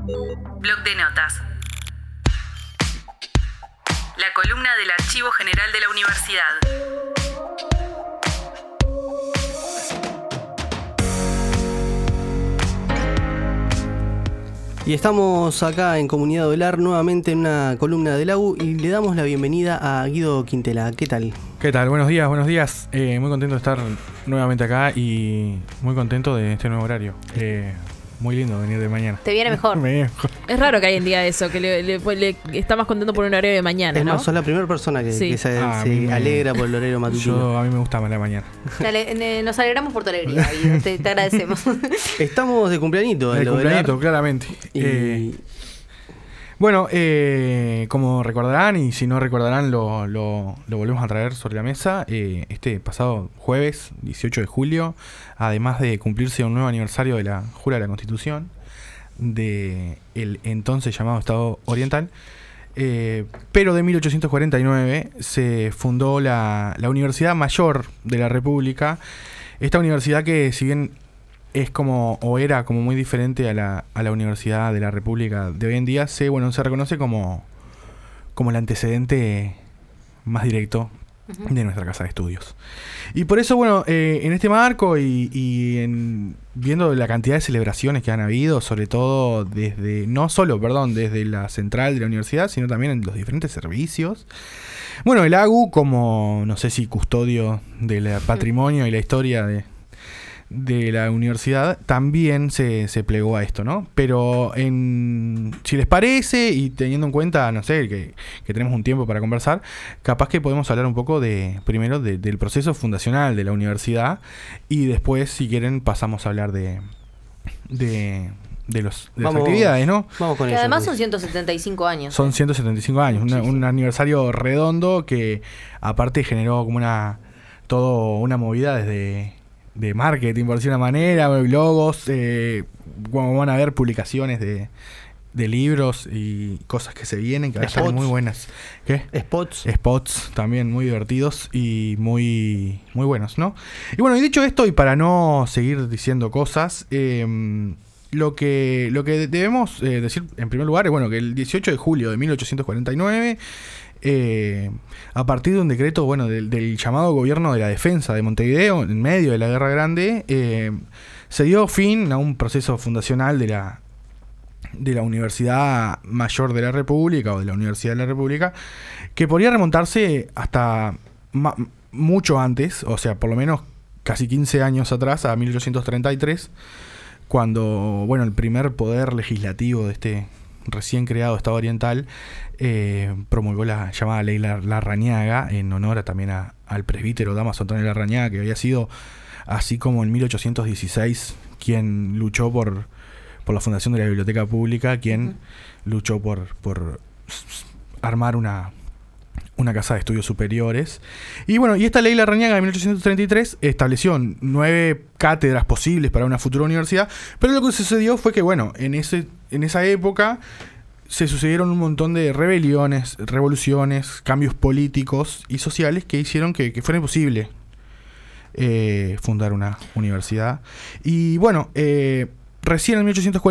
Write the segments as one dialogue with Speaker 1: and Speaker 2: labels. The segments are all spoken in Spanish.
Speaker 1: Bloc de notas. La columna del Archivo General de la Universidad.
Speaker 2: Y estamos acá en Comunidad Olar nuevamente en una columna del AU y le damos la bienvenida a Guido Quintela. ¿Qué tal?
Speaker 3: ¿Qué tal? Buenos días, buenos días. Muy contento de estar nuevamente acá y muy contento de este nuevo horario. Muy lindo venir de mañana.
Speaker 4: Te viene mejor.
Speaker 3: Me viene mejor.
Speaker 5: Es raro que hay en día eso, que le está más contento por un horario de mañana,
Speaker 2: Es
Speaker 5: ¿no?
Speaker 2: más, sos la primera persona que
Speaker 5: Sí.
Speaker 2: se
Speaker 3: me
Speaker 2: alegra por el horario matutino.
Speaker 3: A mí me gusta más la mañana.
Speaker 4: Dale, nos alegramos por tu alegría, Guido. Te agradecemos.
Speaker 2: Estamos de cumpleañito.
Speaker 3: El cumpleañito, claramente.
Speaker 2: Y...
Speaker 3: Bueno, como recordarán, y si no recordarán, lo volvemos a traer sobre la mesa. Este pasado jueves, 18 de julio, además de cumplirse un nuevo aniversario de la Jura de la Constitución, de el entonces llamado Estado Oriental, pero de 1849 se fundó la Universidad Mayor de la República. Esta universidad que, si bien es como, o era como muy diferente a la Universidad de la República de hoy en día, se reconoce como el antecedente más directo de nuestra casa de estudios. Y por eso, en este marco y viendo la cantidad de celebraciones que han habido, sobre todo desde la central de la universidad, sino también en los diferentes servicios. Bueno, el AGU, como, no sé si custodio del patrimonio y la historia de la universidad, también se plegó a esto, ¿no? Pero si les parece, y teniendo en cuenta, no sé, que tenemos un tiempo para conversar, capaz que podemos hablar un poco primero del proceso fundacional de la universidad, y después, si quieren, pasamos a hablar de las actividades, ¿no?
Speaker 2: Vamos con
Speaker 4: Que
Speaker 2: eso.
Speaker 4: además son 175 años.
Speaker 3: Son 175 años, un aniversario redondo que aparte generó como una movida de marketing, por decir una manera, logos, como van a ver, publicaciones de libros y cosas que se vienen, que están muy buenas. ¿Qué? Spots también muy divertidos y muy, muy buenos, ¿no? Y dicho esto, y para no seguir diciendo cosas, lo que debemos decir en primer lugar es que el 18 de julio de 1849, a partir de un decreto del llamado Gobierno de la Defensa de Montevideo, en medio de la Guerra Grande, se dio fin a un proceso fundacional de la Universidad Mayor de la República, o de la Universidad de la República, que podría remontarse hasta mucho antes, o sea, por lo menos casi 15 años atrás, a 1833, cuando el primer poder legislativo de este recién creado Estado Oriental promulgó la llamada Ley Larrañaga, en honor también al presbítero Dámaso Antonio Larrañaga, que había sido, así como en 1816, quien luchó por la fundación de la biblioteca pública, quien luchó por armar una casa de estudios superiores. Y esta Ley Larrañaga de 1833 estableció 9 cátedras posibles para una futura universidad, pero lo que sucedió fue que en esa época se sucedieron un montón de rebeliones, revoluciones, cambios políticos y sociales que hicieron que fuera imposible fundar una universidad. Y recién en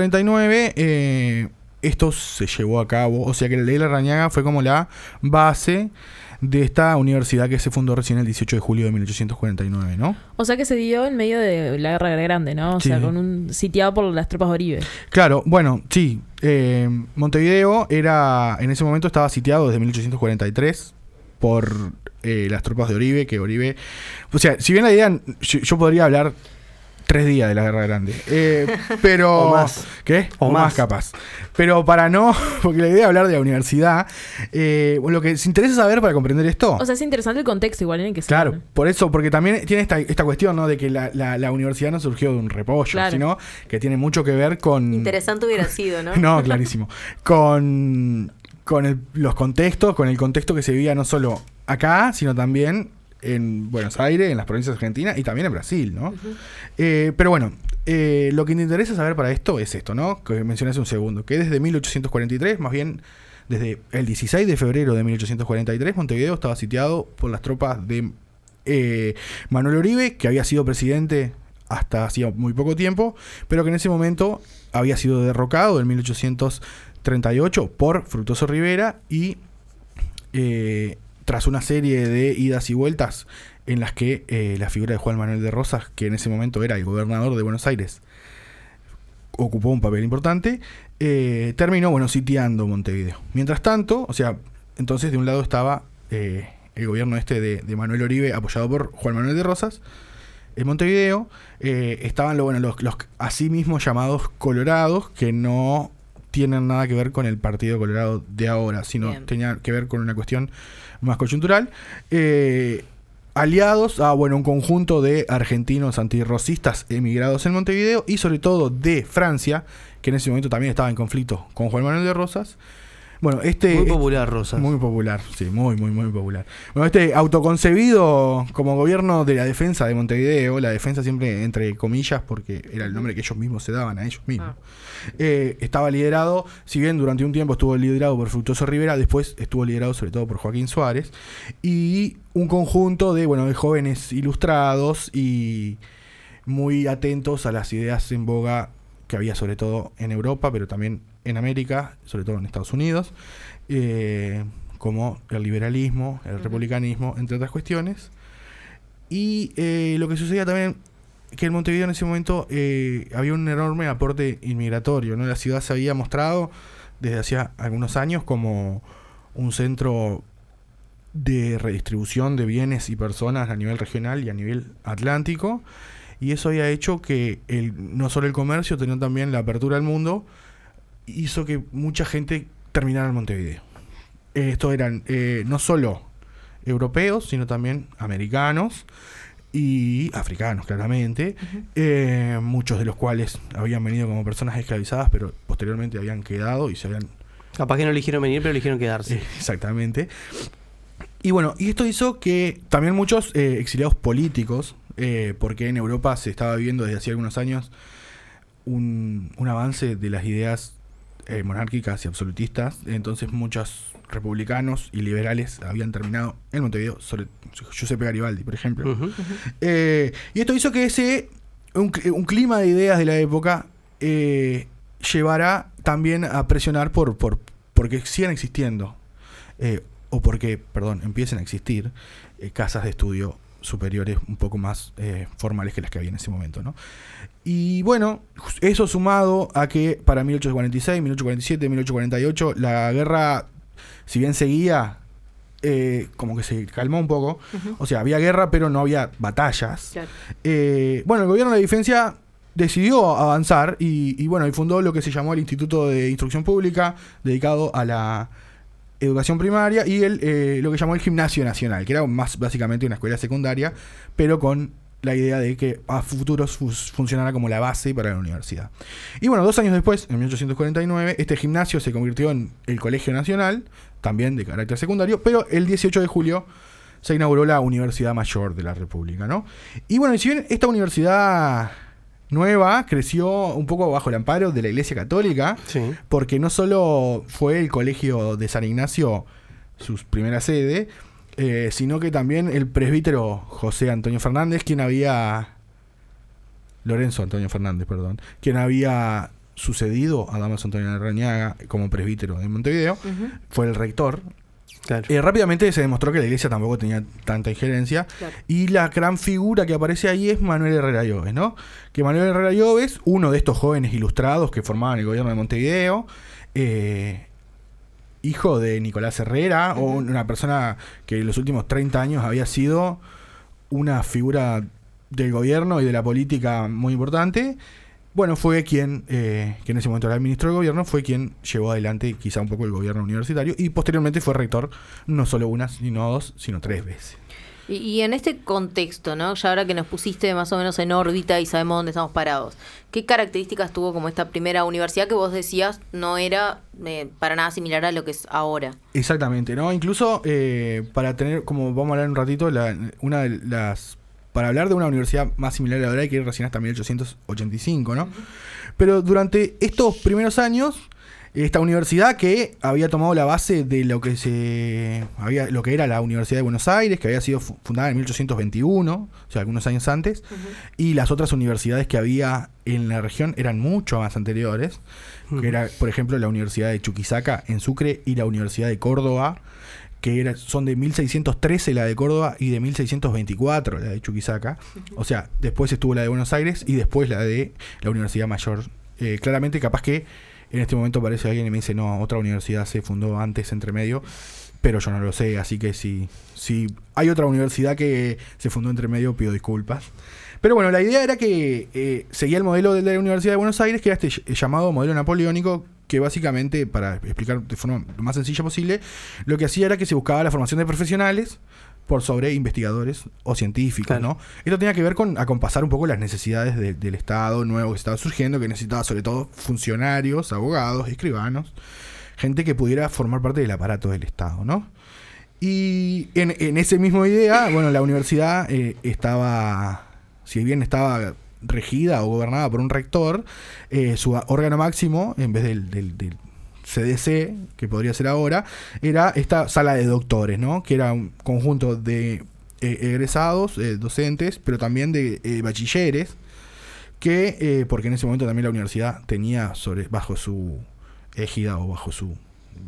Speaker 3: 1849 esto se llevó a cabo, o sea que la Ley Larrañaga fue como la base de esta universidad que se fundó recién el 18 de julio de 1849, ¿no?
Speaker 5: O sea que se dio en medio de la Guerra Grande, ¿no? O sea, sitiado por las tropas de Oribe.
Speaker 3: Claro, sí. Montevideo en ese momento estaba sitiado desde 1843 por las tropas de Oribe, o sea, si bien la idea, yo podría hablar 3 días de la Guerra Grande. Pero...
Speaker 2: O más.
Speaker 3: ¿Qué?
Speaker 2: O
Speaker 3: más
Speaker 2: más
Speaker 3: capaz. Pero para no... Porque la idea de hablar de la universidad... lo que se interesa saber para comprender esto...
Speaker 5: O sea, es interesante el contexto igual en el que se
Speaker 3: Claro,
Speaker 5: dan.
Speaker 3: por eso, porque también tiene esta cuestión, ¿no? De que la universidad no surgió de un repollo,
Speaker 5: Claro,
Speaker 3: sino que tiene mucho que ver con...
Speaker 4: Interesante hubiera sido, ¿no?
Speaker 3: No, clarísimo. Con los contextos, con el contexto que se vivía no solo acá, sino también en Buenos Aires, en las provincias argentinas y también en Brasil, ¿no? Pero lo que te interesa saber para esto es esto, ¿no? Que mencioné hace un segundo, que desde 1843, más bien desde el 16 de febrero de 1843, Montevideo estaba sitiado por las tropas de Manuel Oribe, que había sido presidente hasta hacía muy poco tiempo, pero que en ese momento había sido derrocado en 1838 por Fructuoso Rivera y tras una serie de idas y vueltas en las que la figura de Juan Manuel de Rosas, que en ese momento era el gobernador de Buenos Aires, ocupó un papel importante, terminó, sitiando Montevideo. Mientras tanto, o sea, entonces de un lado estaba el gobierno de Manuel Oribe, apoyado por Juan Manuel de Rosas, en Montevideo. Estaban los así mismos llamados colorados, que no tienen nada que ver con el Partido Colorado de ahora, sino tenía que ver con una cuestión más coyuntural. Aliados a un conjunto de argentinos antirrocistas emigrados en Montevideo y sobre todo de Francia, que en ese momento también estaba en conflicto con Juan Manuel de Rosas. Bueno, muy
Speaker 2: popular, Rosas.
Speaker 3: Muy popular, sí, muy popular. Bueno, autoconcebido como gobierno de la defensa de Montevideo, la defensa siempre entre comillas, porque era el nombre que ellos mismos se daban a ellos mismos. Estaba liderado, si bien durante un tiempo estuvo liderado por Fructuoso Rivera, después estuvo liderado sobre todo por Joaquín Suárez, y un conjunto de jóvenes ilustrados y muy atentos a las ideas en boga que había sobre todo en Europa, pero también en América, sobre todo en Estados Unidos, como el liberalismo, el republicanismo, entre otras cuestiones. Y lo que sucedía también, que en Montevideo en ese momento había un enorme aporte inmigratorio, ¿no? La ciudad se había mostrado desde hacía algunos años como un centro de redistribución de bienes y personas a nivel regional y a nivel atlántico, y eso había hecho que no solo el comercio, sino también la apertura al mundo, hizo que mucha gente terminara en Montevideo. Estos eran no solo europeos, sino también americanos y africanos, claramente. Muchos de los cuales habían venido como personas esclavizadas, pero posteriormente habían quedado y se habían...
Speaker 2: Capaz que no eligieron venir, pero eligieron quedarse.
Speaker 3: Exactamente. Y y esto hizo que también muchos exiliados políticos, porque en Europa se estaba viviendo desde hacía algunos años un avance de las ideas monárquicas y absolutistas. Entonces muchos republicanos y liberales habían terminado en Montevideo, sobre Giuseppe Garibaldi, por ejemplo. Y esto hizo que un clima de ideas de la época llevara también a presionar porque sigan existiendo, o porque, empiecen a existir casas de estudio superiores un poco más formales que las que había en ese momento, ¿no? Y eso sumado a que para 1846, 1847, 1848 la guerra, si bien seguía, como que se calmó un poco. O sea, había guerra pero no había batallas. Claro. El gobierno de la defensa decidió avanzar y fundó lo que se llamó el Instituto de Instrucción Pública, dedicado a la educación primaria, y lo que llamó el Gimnasio Nacional, que era más básicamente una escuela secundaria, pero con la idea de que a futuros funcionara como la base para la universidad. Y 2 años después, en 1849, este gimnasio se convirtió en el Colegio Nacional, también de carácter secundario, pero el 18 de julio se inauguró la Universidad Mayor de la República, ¿no? Y si bien esta universidad nueva creció un poco bajo el amparo de la Iglesia Católica, sí, porque no solo fue el colegio de San Ignacio su primera sede, sino que también el presbítero Lorenzo Antonio Fernández, quien había sucedido a Damaso Antonio Larrañaga como presbítero de Montevideo, fue el rector. Claro. Rápidamente se demostró que la iglesia tampoco tenía tanta injerencia, claro, y la gran figura que aparece ahí es Manuel Herrera Llobes, ¿no? Que Manuel Herrera Llobes, uno de estos jóvenes ilustrados que formaban el gobierno de Montevideo, hijo de Nicolás Herrera, o una persona que en los últimos 30 años había sido una figura del gobierno y de la política muy importante. Fue quien, que en ese momento era el ministro del gobierno, fue quien llevó adelante quizá un poco el gobierno universitario, y posteriormente fue rector no solo una, sino 2, sino 3 veces.
Speaker 4: Y en este contexto, ¿no? Ya ahora que nos pusiste más o menos en órbita y sabemos dónde estamos parados, ¿qué características tuvo como esta primera universidad que vos decías no era para nada similar a lo que es ahora? Exactamente,
Speaker 3: ¿no? Incluso para tener, como vamos a hablar un ratito, para hablar de una universidad más similar a la de ahora hay que ir recién hasta 1885, ¿no? Pero durante estos primeros años Esta universidad que había tomado la base de lo que era la Universidad de Buenos Aires, que había sido fundada en 1821, o sea, algunos años antes, y las otras universidades que había en la región eran mucho más anteriores, que era, por ejemplo, la Universidad de Chuquisaca en Sucre y la Universidad de Córdoba, que son de 1613 la de Córdoba y de 1624 la de Chuquisaca. O sea, después estuvo la de Buenos Aires y después la de la Universidad Mayor. Claramente, capaz que en este momento aparece alguien y me dice, no, otra universidad se fundó antes, entre medio, pero yo no lo sé, así que si hay otra universidad que se fundó entre medio, pido disculpas. Pero bueno, la idea era que seguía el modelo de la Universidad de Buenos Aires, que era este llamado modelo napoleónico, que básicamente, para explicar de forma lo más sencilla posible, lo que hacía era que se buscaba la formación de profesionales por sobre investigadores o científicos, claro, ¿no? Esto tenía que ver con acompasar un poco las necesidades del Estado nuevo que estaba surgiendo, que necesitaba sobre todo funcionarios, abogados, escribanos, gente que pudiera formar parte del aparato del Estado, ¿no? Y en esa misma idea, bueno, la universidad si bien estaba regida o gobernada por un rector, su órgano máximo, en vez del CDC, que podría ser ahora, era esta sala de doctores, ¿no? Que era un conjunto de egresados, docentes, pero también de bachilleres, porque en ese momento también la universidad tenía bajo su égida o bajo su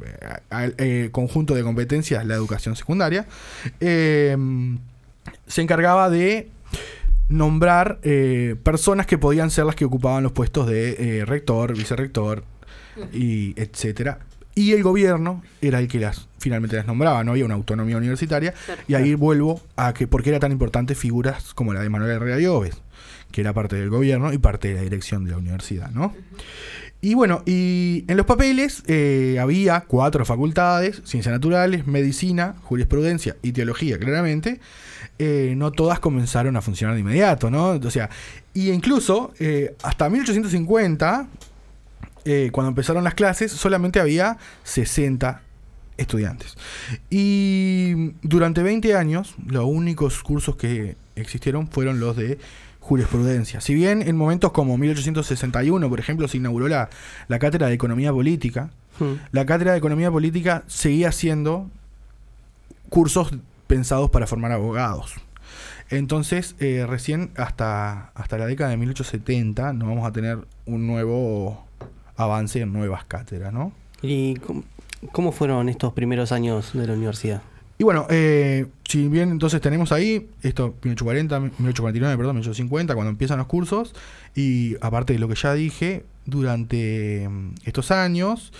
Speaker 3: conjunto de competencias la educación secundaria, se encargaba de nombrar personas que podían ser las que ocupaban los puestos de rector, vicerrector, y etcétera. Y el gobierno era el que finalmente las nombraba, no había una autonomía universitaria. Claro. Y ahí vuelvo a por qué era tan importante figuras como la de Manuel Herrera Llobes, que era parte del gobierno y parte de la dirección de la universidad, ¿no? Y bueno, y en los papeles había 4 facultades: Ciencias Naturales, Medicina, Jurisprudencia y Teología, claramente. No todas comenzaron a funcionar de inmediato, ¿no? O sea, y incluso hasta 1850, cuando empezaron las clases, solamente había 60 estudiantes. Y durante 20 años, los únicos cursos que existieron fueron los de jurisprudencia. Si bien en momentos como 1861, por ejemplo, se inauguró la cátedra de Economía Política, la cátedra de Economía Política seguía siendo cursos pensados para formar abogados. Entonces, recién hasta la década de 1870 no vamos a tener un nuevo avance en nuevas cátedras, ¿no?
Speaker 2: ¿Y cómo fueron estos primeros años de la universidad?
Speaker 3: Y bueno, si bien entonces tenemos ahí esto, 1849, 1850, cuando empiezan los cursos, y aparte de lo que ya dije, durante estos años,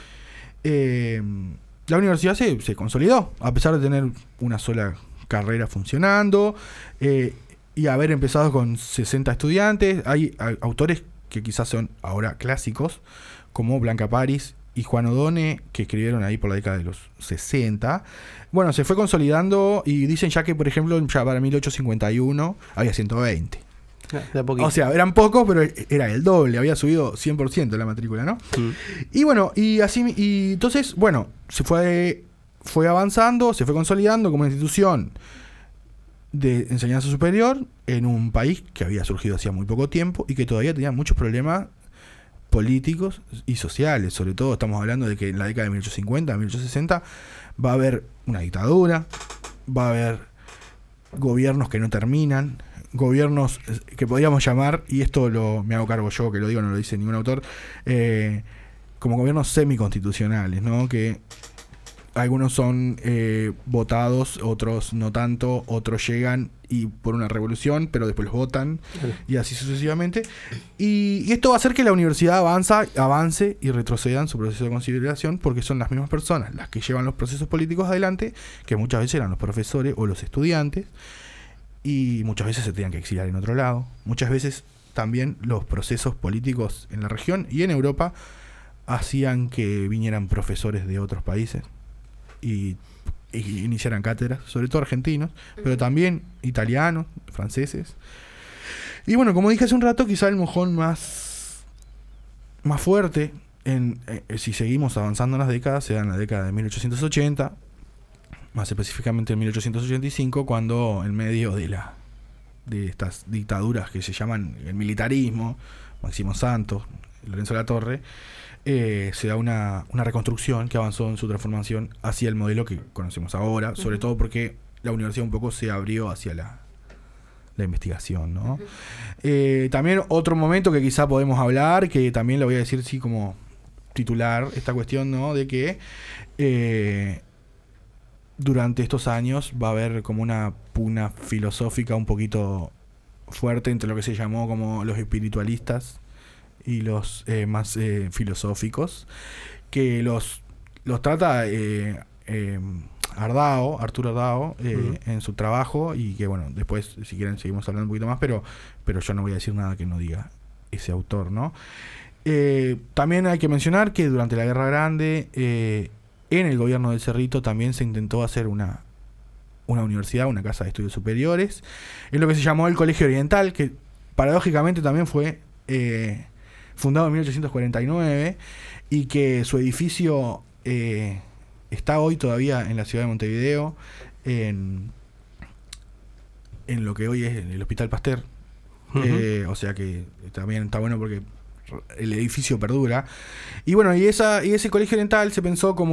Speaker 3: la universidad se consolidó, a pesar de tener una sola carrera funcionando, y haber empezado con 60 estudiantes. Hay autores que quizás son ahora clásicos, como Blanca Paris y Juan Odone, que escribieron ahí por la década de los 60. Bueno, se fue consolidando y dicen ya que, por ejemplo, ya para 1851 había 120. O sea, eran pocos, pero era el doble, había subido 100% la matrícula, ¿no? Y bueno, y entonces, bueno, se fue avanzando, se fue consolidando como una institución de enseñanza superior en un país que había surgido hacía muy poco tiempo y que todavía tenía muchos problemas políticos y sociales. Sobre todo estamos hablando de que en la década de 1850, 1860 va a haber una dictadura, va a haber gobiernos que no terminan, gobiernos que podríamos llamar, y esto me hago cargo yo, que lo digo, no lo dice ningún autor, como gobiernos semiconstitucionales, ¿no? Que algunos son votados, otros no tanto, otros llegan y por una revolución, pero después los votan, y así sucesivamente. Y esto va a hacer que la universidad avance y retroceda en su proceso de consideración, porque son las mismas personas las que llevan los procesos políticos adelante, que muchas veces eran los profesores o los estudiantes, y muchas veces se tenían que exiliar en otro lado. Muchas veces también los procesos políticos en la región y en Europa hacían que vinieran profesores de otros países y iniciaran cátedras, sobre todo argentinos, pero también italianos, franceses. Y bueno, como dije hace un rato, quizá el mojón más fuerte, si seguimos avanzando en las décadas, será en la década de 1880, más específicamente en 1885, cuando en medio de estas dictaduras que se llaman el militarismo, Máximo Santos, Lorenzo Latorre, se da una reconstrucción que avanzó en su transformación hacia el modelo que conocemos ahora, sobre todo porque la universidad un poco se abrió hacia la investigación, ¿no? También otro momento que quizá podemos hablar, que también lo voy a decir sí como titular, esta cuestión, ¿no? De que durante estos años va a haber como una pugna filosófica un poquito fuerte entre lo que se llamó como los espiritualistas y los más filosóficos, que los trata Arturo Ardao en su trabajo, y que bueno, después si quieren seguimos hablando un poquito más, pero yo no voy a decir nada que no diga ese autor, ¿no? También hay que mencionar que durante la Guerra Grande en el gobierno del Cerrito también se intentó hacer una universidad, una casa de estudios superiores, en lo que se llamó el Colegio Oriental, que paradójicamente también fue fundado en 1849 y que su edificio está hoy todavía en la ciudad de Montevideo, en lo que hoy es el Hospital Pasteur. O sea que también está bueno porque el edificio perdura. Y bueno, y ese Colegio Oriental se pensó como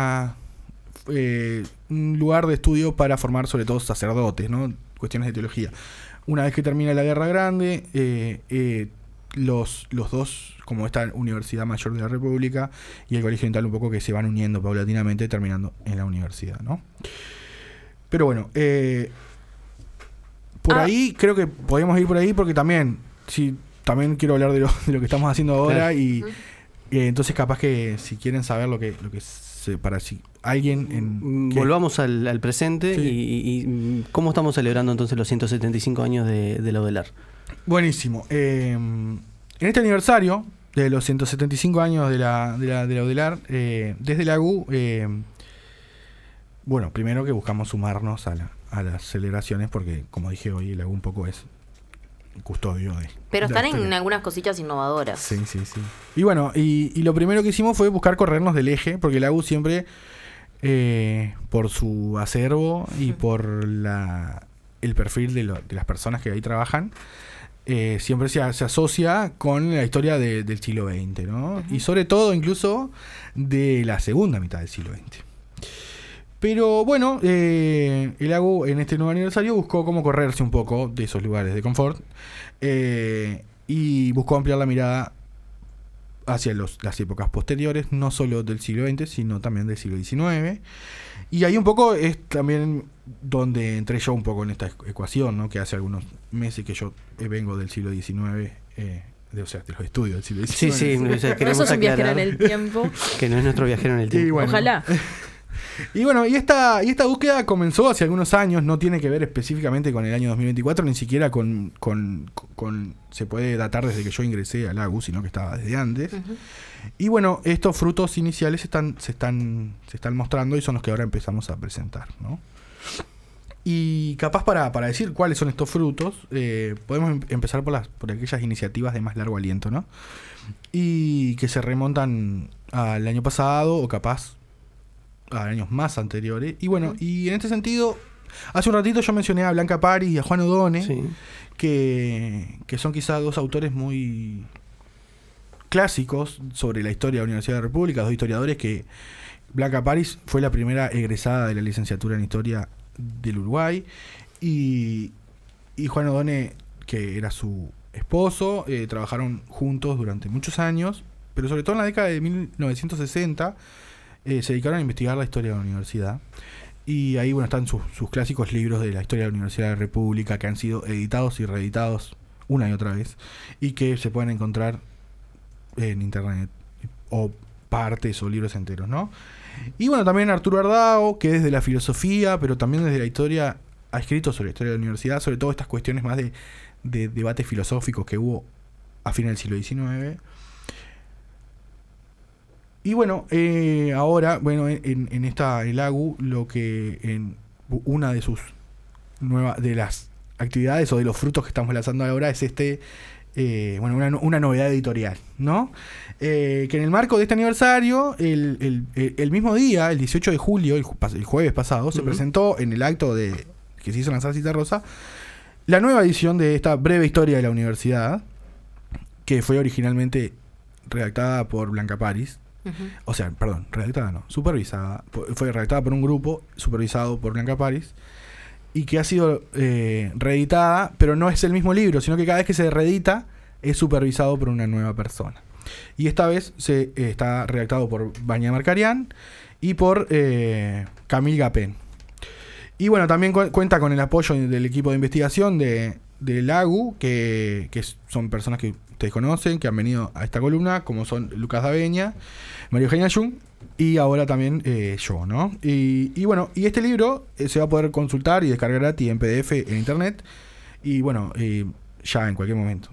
Speaker 3: un lugar de estudio para formar sobre todo sacerdotes, ¿no? Cuestiones de teología. Una vez que termina la Guerra Grande, los dos, como esta Universidad Mayor de la República y el Colegio Oriental, un poco que se van uniendo paulatinamente, terminando en la universidad, ¿no? Pero bueno, por ahí creo que podemos ir por ahí, porque también quiero hablar de lo que estamos haciendo ahora, claro. Y entonces capaz que si quieren saber lo que para si alguien
Speaker 2: volvamos al presente,
Speaker 3: sí.
Speaker 2: y cómo estamos celebrando entonces los 175 años de la UDELAR.
Speaker 3: Buenísimo. En este aniversario de los 175 años de la UDELAR, desde la U, bueno, primero que buscamos sumarnos a las celebraciones, porque como dije hoy, la U un poco es custodio de...
Speaker 4: Pero están en algunas cositas innovadoras.
Speaker 3: Sí. Y bueno, y lo primero que hicimos fue buscar corrernos del eje, porque la U siempre, por su acervo y por el perfil de las personas que ahí trabajan, siempre se asocia con la historia del siglo XX, ¿no? Y sobre todo, incluso, de la segunda mitad del siglo XX. Pero bueno, el AGU en este nuevo aniversario buscó cómo correrse un poco de esos lugares de confort, y buscó ampliar la mirada hacia las épocas posteriores, no solo del siglo XX, sino también del siglo XIX. Y ahí un poco es también donde entré yo un poco en esta ecuación, ¿no? Que hace algunos meses que yo vengo del siglo XIX, de los estudios del siglo XIX.
Speaker 2: Sí, o sea, queremos
Speaker 5: no sos un viajero
Speaker 2: aclarar
Speaker 5: en el tiempo.
Speaker 2: Que no es nuestro viajero en el tiempo.
Speaker 3: Y bueno,
Speaker 5: ojalá.
Speaker 3: Y bueno, y esta búsqueda comenzó hace algunos años, no tiene que ver específicamente con el año 2024, ni siquiera con se puede datar desde que yo ingresé al AGU, sino que estaba desde antes. Uh-huh. Y bueno, estos frutos iniciales se están mostrando, y son los que ahora empezamos a presentar, ¿no? Y capaz para decir cuáles son estos frutos, podemos empezar por aquellas iniciativas de más largo aliento, ¿no? Y que se remontan al año pasado, o capaz a años más anteriores. Y bueno, y en este sentido, hace un ratito yo mencioné a Blanca Pari y a Juan O'Donnell, sí, que son quizás dos autores muy clásicos sobre la historia de la Universidad de la República, dos historiadores que... Blanca Pari fue la primera egresada de la licenciatura en Historia del Uruguay, y Juan O'Donnell, que era su esposo, trabajaron juntos durante muchos años, pero sobre todo en la década de 1960 se dedicaron a investigar la historia de la universidad, y ahí bueno están sus clásicos libros de la historia de la Universidad de la República, que han sido editados y reeditados una y otra vez, y que se pueden encontrar en internet, o partes o libros enteros, ¿no? Y bueno, también Arturo Ardao, que desde la filosofía, pero también desde la historia, ha escrito sobre la historia de la universidad, sobre todo estas cuestiones más de debates filosóficos que hubo a fines del siglo XIX. Y bueno, ahora, bueno, en el AGU, lo que en una de sus de las actividades o de los frutos que estamos lanzando ahora es una novedad editorial, ¿no? Que en el marco de este aniversario, el mismo día, el 18 de julio, el jueves pasado, se presentó en el acto que se hizo en la Sala Citarrosa, la nueva edición de esta breve historia de la universidad, que fue originalmente redactada por Blanca Paris. O sea, perdón, redactada no, supervisada. Fue redactada por un grupo, supervisado por Blanca Paris, y que ha sido reeditada, pero no es el mismo libro, sino que cada vez que se reedita es supervisado por una nueva persona. Y esta vez está redactado por Vania Marcarian y por Camille Gapin. Y bueno, también cuenta con el apoyo del equipo de investigación de LAGU, que son personas que ustedes conocen, que han venido a esta columna, como son Lucas Daveña, María Eugenia Jung y ahora también yo, ¿no? Y bueno, y este libro se va a poder consultar y descargar gratis en PDF en internet, y bueno, ya en cualquier momento.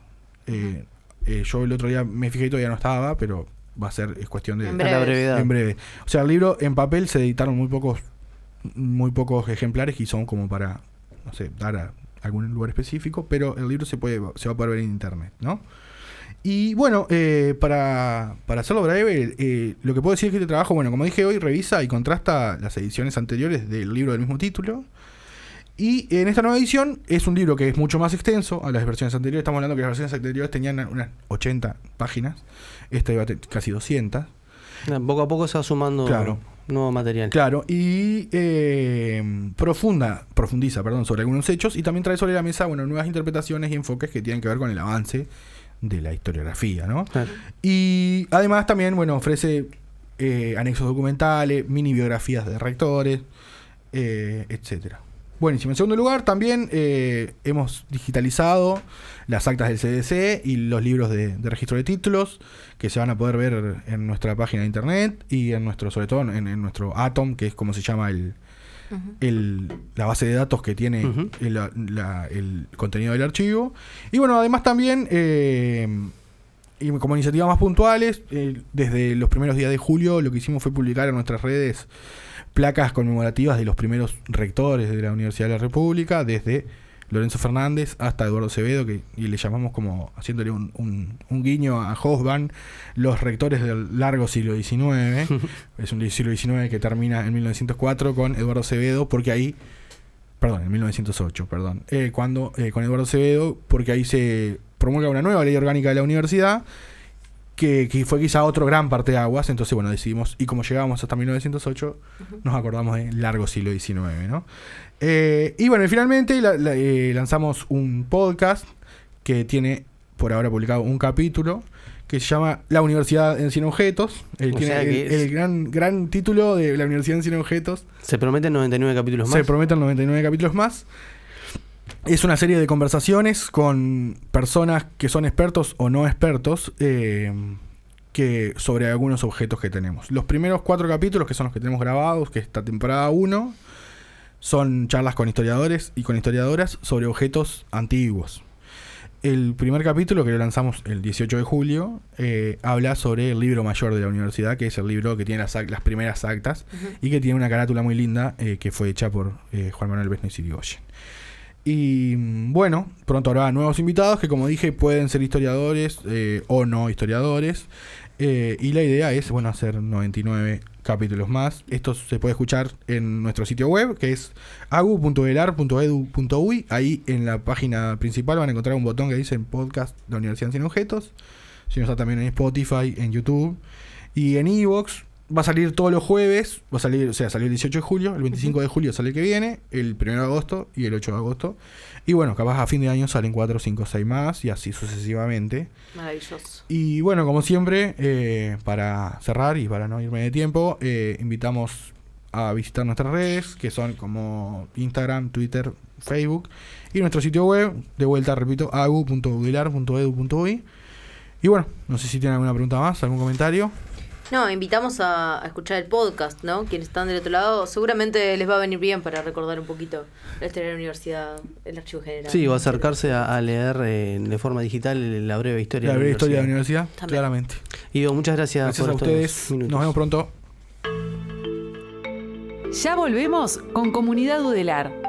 Speaker 3: Yo el otro día me fijé y todavía no estaba, pero va a ser, es cuestión de...
Speaker 4: En brevedad.
Speaker 3: En breve. O sea, el libro en papel se editaron muy pocos ejemplares y son como para, no sé, dar a algún lugar específico, pero el libro se va a poder ver en internet, ¿no? Y bueno, para hacerlo breve, lo que puedo decir es que este trabajo, bueno, como dije hoy, revisa y contrasta las ediciones anteriores del libro del mismo título. Y en esta nueva edición es un libro que es mucho más extenso a las versiones anteriores. Estamos hablando que las versiones anteriores tenían unas 80 páginas. Esta iba a tener casi 200.
Speaker 2: Poco a poco se va sumando nuevo material. Claro,
Speaker 3: y profundiza sobre algunos hechos, y también trae sobre la mesa nuevas interpretaciones y enfoques que tienen que ver con el avance de la historiografía, ¿no? Claro. Y además también, ofrece anexos documentales, mini biografías de rectores, etcétera. Buenísimo. En segundo lugar, también hemos digitalizado las actas del CDC y los libros de registro de títulos, que se van a poder ver en nuestra página de internet y en sobre todo en nuestro Atom, que es como se llama la base de datos que tiene el contenido del archivo. Y bueno, además también, y como iniciativas más puntuales, desde los primeros días de julio lo que hicimos fue publicar en nuestras redes placas conmemorativas de los primeros rectores de la Universidad de la República, desde Lorenzo Fernández hasta Eduardo Acevedo, y le llamamos como haciéndole un guiño a Hobsbawm, los rectores del largo siglo XIX. Es un siglo XIX que termina en 1904 con Eduardo Acevedo, en 1908, con Eduardo Acevedo, porque ahí se promulga una nueva ley orgánica de la universidad, que fue quizá otro gran parteaguas. Entonces, decidimos, y como llegamos hasta 1908, nos acordamos del largo siglo XIX, ¿no? Y finalmente lanzamos un podcast que tiene por ahora publicado un capítulo que se llama La Universidad en 100 objetos. Tiene el gran título de La Universidad en 100 objetos.
Speaker 2: Se prometen 99 capítulos más.
Speaker 3: Se prometen 99 capítulos más. Es una serie de conversaciones con personas que son expertos o no expertos sobre algunos objetos que tenemos. Los primeros 4 capítulos, que son los que tenemos grabados, que es esta temporada 1, son charlas con historiadores y con historiadoras sobre objetos antiguos. El primer capítulo, que lo lanzamos el 18 de julio, habla sobre el libro mayor de la universidad, que es el libro que tiene las primeras actas y que tiene una carátula muy linda, que fue hecha por Juan Manuel Besno y Sirigoyen. Y pronto habrá nuevos invitados que, como dije, pueden ser historiadores o no historiadores. Y la idea es hacer 99 capítulos más. Esto se puede escuchar en nuestro sitio web, que es agu.elar.edu.uy. Ahí en la página principal van a encontrar un botón que dice Podcast de la Universidad en 100 objetos. Si no, está también en Spotify, en YouTube y en iVoox. Va a salir todos los jueves, salió el 18 de julio, el 25 de julio sale el que viene, el 1 de agosto y el 8 de agosto. Y capaz a fin de año salen 4, 5, 6 más y así sucesivamente.
Speaker 4: Maravilloso.
Speaker 3: Y como siempre, para cerrar y para no irme de tiempo, invitamos a visitar nuestras redes, que son como Instagram, Twitter, Facebook, y nuestro sitio web, de vuelta, repito, agu.udelar.edu.uy. Y no sé si tienen alguna pregunta más, algún comentario.
Speaker 4: No, invitamos a escuchar el podcast, ¿no? Quienes están del otro lado, seguramente les va a venir bien para recordar un poquito la historia de la universidad, el archivo general.
Speaker 2: Sí, o acercarse a leer de forma digital la breve historia
Speaker 3: de la universidad. Claramente.
Speaker 2: Ido, muchas gracias por
Speaker 3: a ustedes. Nos vemos pronto.
Speaker 6: Ya volvemos con Comunidad Udelar.